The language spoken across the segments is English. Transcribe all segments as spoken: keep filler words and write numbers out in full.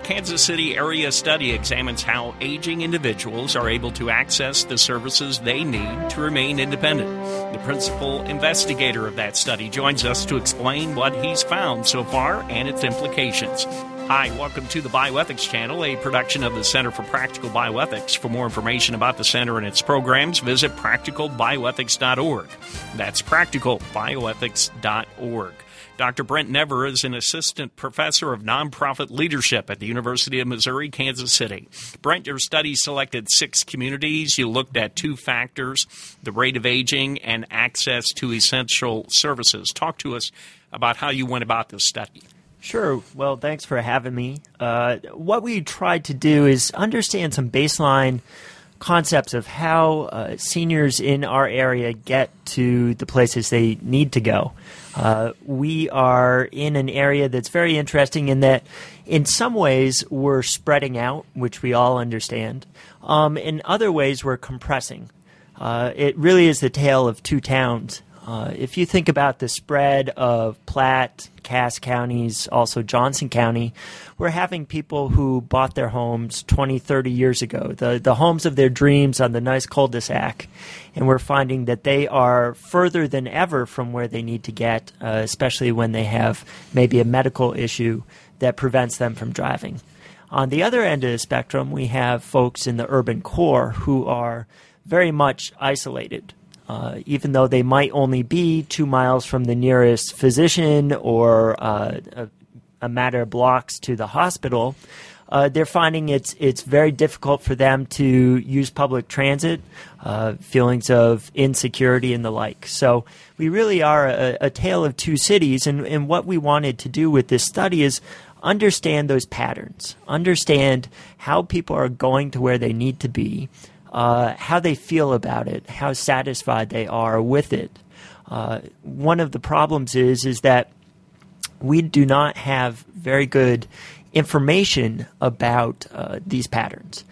Kansas City Area Study examines how aging individuals are able to access the services they need to remain independent. The principal investigator of that study joins us to explain what he's found so far and its implications. Hi, welcome to the Bioethics Channel, a production of the Center for Practical Bioethics. For more information about the center and its programs, visit practical bioethics dot org. That's practical bioethics dot org. Doctor Brent Never is an assistant professor of nonprofit leadership at the University of Missouri, Kansas City. Brent, your study selected six communities. You looked at two factors, the rate of aging and access to essential services. Talk to us about how you went about this study. Sure. Well, thanks for having me. Uh, what we tried to do is understand some baseline concepts of how uh, seniors in our area get to the places they need to go. Uh, we are in an area that's very interesting in that in some ways we're spreading out, which we all understand. Um, in other ways we're compressing. Uh, it really is the tale of two towns. Uh, if you think about the spread of Platte, Cass counties, also Johnson County, we're having people who bought their homes twenty, thirty years ago, the, the homes of their dreams on the nice cul-de-sac, and we're finding that they are further than ever from where they need to get, uh, especially when they have maybe a medical issue that prevents them from driving. On the other end of the spectrum, we have folks in the urban core who are very much isolated. Uh, even though they might only be two miles from the nearest physician or uh, a, a matter of blocks to the hospital, uh, they're finding it's it's very difficult for them to use public transit, uh, feelings of insecurity and the like. So we really are a, a tale of two cities, and, and what we wanted to do with this study is understand those patterns, understand how people are going to where they need to be, Uh, how they feel about it, how satisfied they are with it. Uh, one of the problems is is that we do not have very good information about uh, these patterns.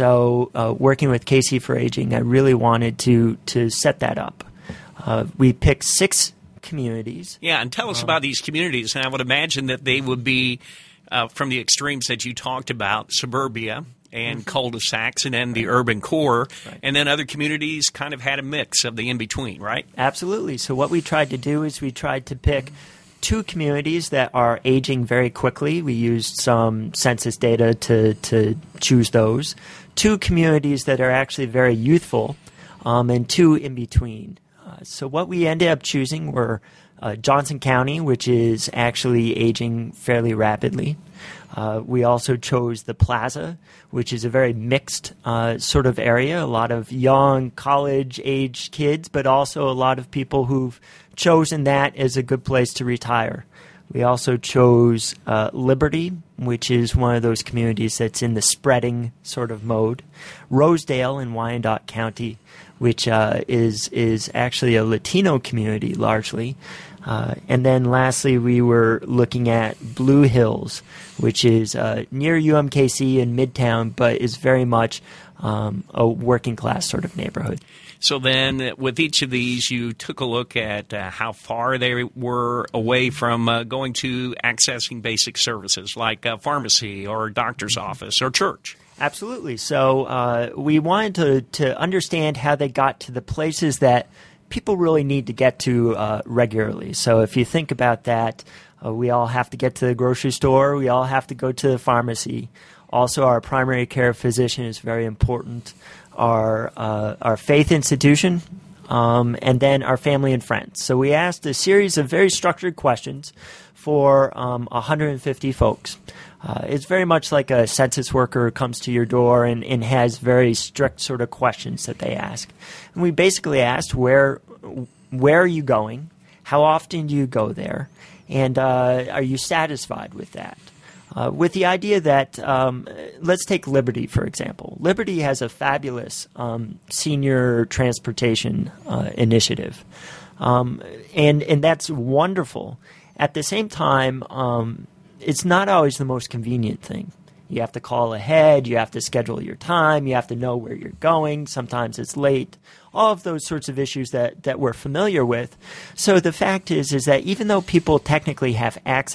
So uh, working with K C for Aging, I really wanted to to set that up. Uh, we picked six communities. Yeah, and tell us um, about these communities. And I would imagine that they would be uh, from the extremes that you talked about, suburbia and mm-hmm. cul-de-sacs, and then the urban core, right. And then other communities kind of had a mix of the in-between, right? Absolutely. So what we tried to do is we tried to pick two communities that are aging very quickly. We used some census data to, to choose those. Two communities that are actually very youthful, um, and two in between. Uh, so what we ended up choosing were uh, Johnson County, which is actually aging fairly rapidly. Uh, we also chose the Plaza, which is a very mixed uh, sort of area, a lot of young college-age kids, but also a lot of people who've chosen that as a good place to retire. We also chose uh, Liberty, which is one of those communities that's in the spreading sort of mode. Rosedale in Wyandotte County, which uh, is is actually a Latino community largely. Uh, and then lastly, we were looking at Blue Hills, which is uh, near U M K C in Midtown, but is very much um, a working class sort of neighborhood. So then with each of these, you took a look at uh, how far they were away from uh, going to accessing basic services like a pharmacy or a doctor's office or church. Absolutely. So uh, we wanted to, to understand how they got to the places that people really need to get to uh, regularly. So if you think about that, uh, we all have to get to the grocery store. We all have to go to the pharmacy. Also, our primary care physician is very important. Our uh, our faith institution, um, and then our family and friends. So we asked a series of very structured questions for um, one hundred fifty folks. Uh, it's very much like a census worker who comes to your door and, and has very strict sort of questions that they ask. And we basically asked, where where are you going? How often do you go there? And uh, are you satisfied with that? Uh, with the idea that, um, let's take Liberty, for example. Liberty has a fabulous um, senior transportation uh, initiative. Um, and, and that's wonderful. At the same time, um, it's not always the most convenient thing. You have to call ahead. You have to schedule your time. You have to know where you're going. Sometimes it's late. All of those sorts of issues that, that we're familiar with. So the fact is, is that even though people technically have access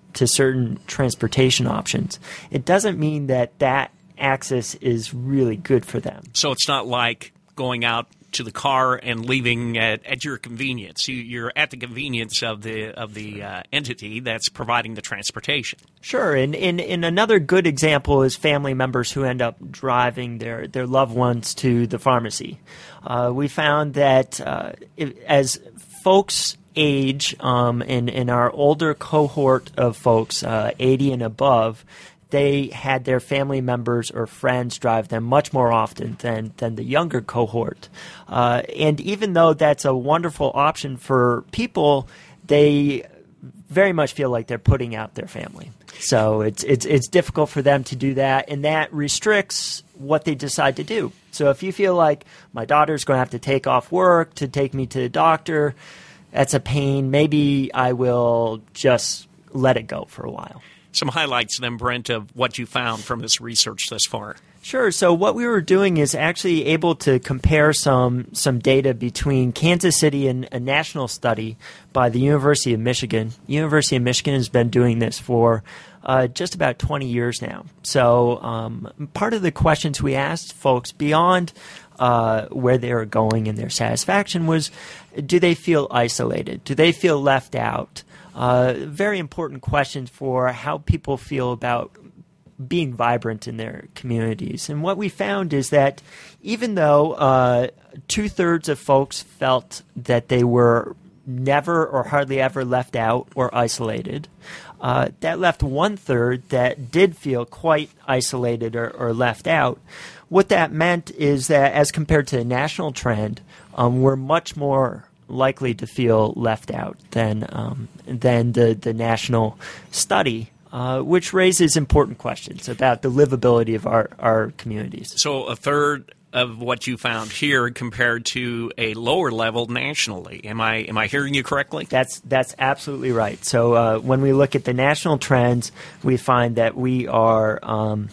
to certain transportation options, it doesn't mean that that access is really good for them. So it's not like going out to the car and leaving at, at your convenience. You, you're at the convenience of the of the uh, entity that's providing the transportation. Sure, and, and, and another good example is family members who end up driving their, their loved ones to the pharmacy. Uh, we found that uh, if, as folks age, um, in, in our older cohort of folks, uh, eighty and above, they had their family members or friends drive them much more often than, than the younger cohort. Uh, and even though that's a wonderful option for people, they very much feel like they're putting out their family. So it's it's it's difficult for them to do that, and that restricts what they decide to do. So if you feel like my daughter's going to have to take off work to take me to the doctor, that's a pain. Maybe I will just let it go for a while. Some highlights then, Brent, of what you found from this research thus far. Sure. So what we were doing is actually able to compare some some data between Kansas City and a national study by the University of Michigan. University of Michigan has been doing this for uh, just about twenty years now. So um, part of the questions we asked folks beyond uh, where they were going and their satisfaction was, do they feel isolated? Do they feel left out? Uh, very important questions for how people feel about being vibrant in their communities. And what we found is that even though uh, two-thirds of folks felt that they were never or hardly ever left out or isolated, uh, that left one-third that did feel quite isolated or, or left out. What that meant is that as compared to the national trend, um, we're much more likely to feel left out than um, than the, the national study, uh, which raises important questions about the livability of our, our communities. So a third of what you found here compared to a lower level nationally. Am I am I hearing you correctly? That's that's absolutely right. So uh, when we look at the national trends, we find that we are um,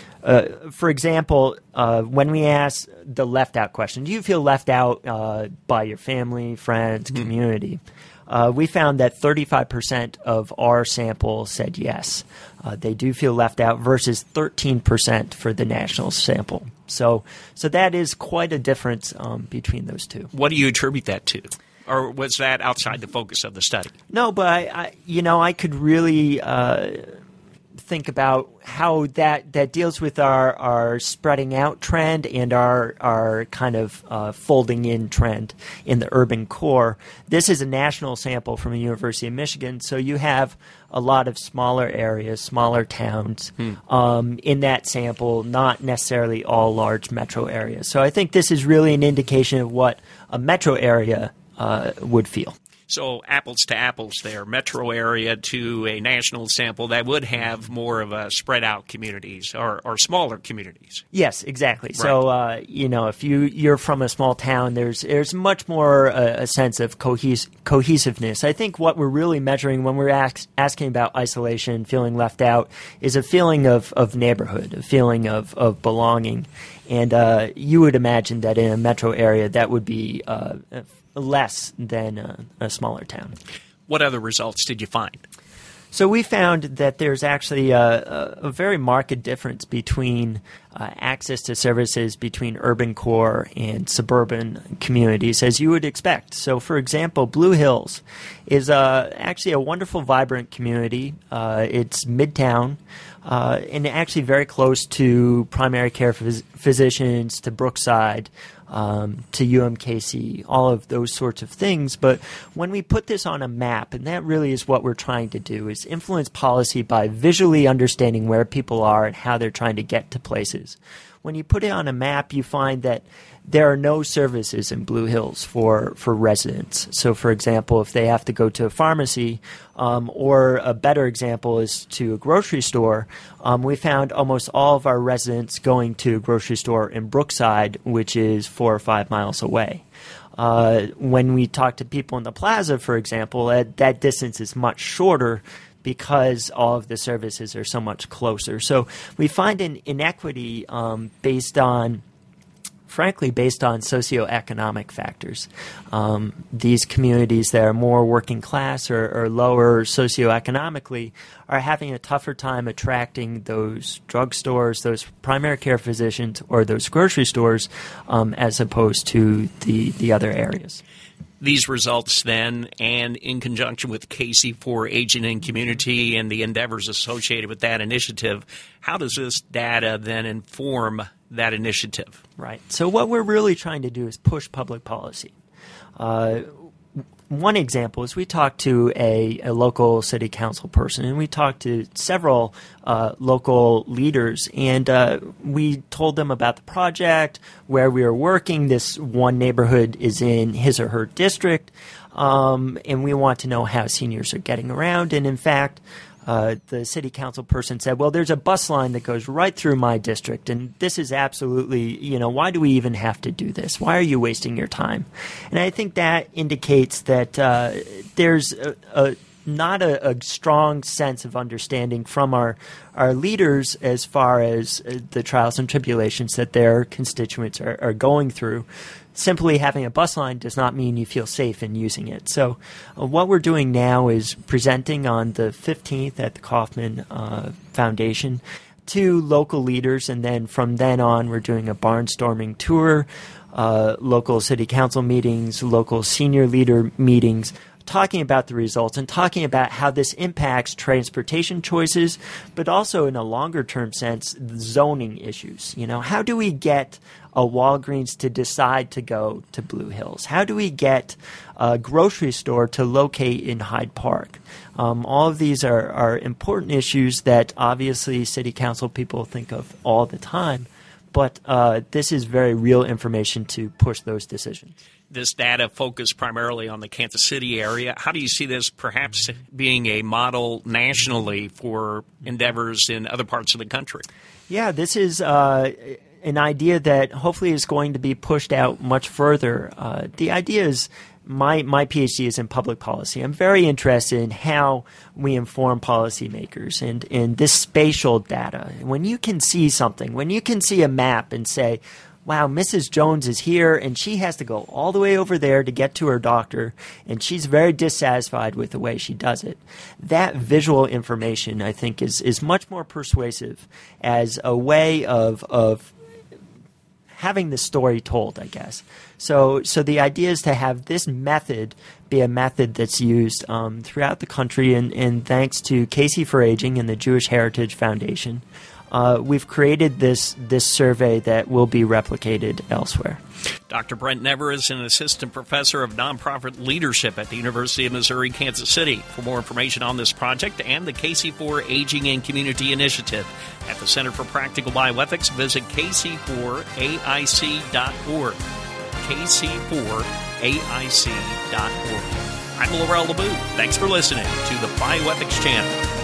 Uh, for example, uh, when we ask the left out question, do you feel left out uh, by your family, friends, mm-hmm. community? Uh, we found that thirty-five percent of our sample said yes. Uh, they do feel left out versus thirteen percent for the national sample. So, so that is quite a difference um, between those two. What do you attribute that to? Or was that outside the focus of the study? No, but I, I you know, I could really uh, think about how that, that deals with our, our spreading out trend and our our kind of uh, folding in trend in the urban core. This is a national sample from the University of Michigan, so you have a lot of smaller areas, smaller towns hmm. um, in that sample, not necessarily all large metro areas. So I think this is really an indication of what a metro area uh, would feel. So apples to apples there, metro area to a national sample that would have more of a spread out communities or, or smaller communities. Yes, exactly. Right. So, uh, you know, if you, you're from a small town, there's there's much more uh, a sense of cohes- cohesiveness. I think what we're really measuring when we're ask, asking about isolation, feeling left out, is a feeling of, of neighborhood, a feeling of, of belonging. And uh, you would imagine that in a metro area that would be uh, less than a, a smaller town. What other results did you find? So we found that there's actually a, a, a very marked difference between uh, access to services between urban core and suburban communities, as you would expect. So, for example, Blue Hills is uh, actually a wonderful, vibrant community. Uh, it's midtown. Uh, and actually very close to primary care phys- physicians, to Brookside, um, to U M K C, all of those sorts of things. But when we put this on a map, and that really is what we're trying to do, is influence policy by visually understanding where people are and how they're trying to get to places. When you put it on a map, you find that there are no services in Blue Hills for, for residents. So, for example, if they have to go to a pharmacy, um, or a better example is to a grocery store, um, we found almost all of our residents going to a grocery store in Brookside, which is four or five miles away. Uh, when we talk to people in the plaza, for example, uh, that distance is much shorter because all of the services are so much closer. So we find an inequity um, based on frankly, based on socioeconomic factors. Um, these communities that are more working class or, or lower socioeconomically are having a tougher time attracting those drugstores, those primary care physicians, or those grocery stores um, as opposed to the, the other areas. These results then, and in conjunction with K C four Aging and Community and the endeavors associated with that initiative, how does this data then inform that initiative? Right. So what we're really trying to do is push public policy. Uh, one example is we talked to a, a local city council person, and we talked to several uh, local leaders, and uh, we told them about the project, where we were working. This one neighborhood is in his or her district, um, and we want to know how seniors are getting around. And in fact, Uh, the city council person said, well, there's a bus line that goes right through my district, and this is absolutely, you know, why do we even have to do this? Why are you wasting your time? And I think that indicates that uh, there's a, a not a, a strong sense of understanding from our, our leaders as far as uh, the trials and tribulations that their constituents are, are going through. Simply having a bus line does not mean you feel safe in using it. So uh, what we're doing now is presenting on the fifteenth at the Kauffman uh, Foundation to local leaders, and then from then on we're doing a barnstorming tour, uh, local city council meetings, local senior leader meetings, talking about the results and talking about how this impacts transportation choices, but also in a longer-term sense, zoning issues. You know, how do we get a Walgreens to decide to go to Blue Hills? How do we get a grocery store to locate in Hyde Park? Um, all of these are, are important issues that obviously city council people think of all the time, but uh, this is very real information to push those decisions. This data focused primarily on the Kansas City area. How do you see this perhaps being a model nationally for endeavors in other parts of the country? Yeah, this is uh, an idea that hopefully is going to be pushed out much further. Uh, the idea is my my PhD is in public policy. I'm very interested in how we inform policymakers and in this spatial data. When you can see something, when you can see a map and say, wow, Missus Jones is here, and she has to go all the way over there to get to her doctor, and she's very dissatisfied with the way she does it. That visual information, I think, is is much more persuasive as a way of of having the story told, I guess. So so the idea is to have this method be a method that's used um, throughout the country, and, and thanks to K C four Aging and the Jewish Heritage Foundation, Uh, we've created this this survey that will be replicated elsewhere. Doctor Brent Never is an assistant professor of nonprofit leadership at the University of Missouri, Kansas City. For more information on this project and the K C four Aging and Community Initiative at the Center for Practical Bioethics, visit K C four A I C dot org. K C four A I C dot org. I'm Laurel LeBoux. Thanks for listening to the Bioethics Channel.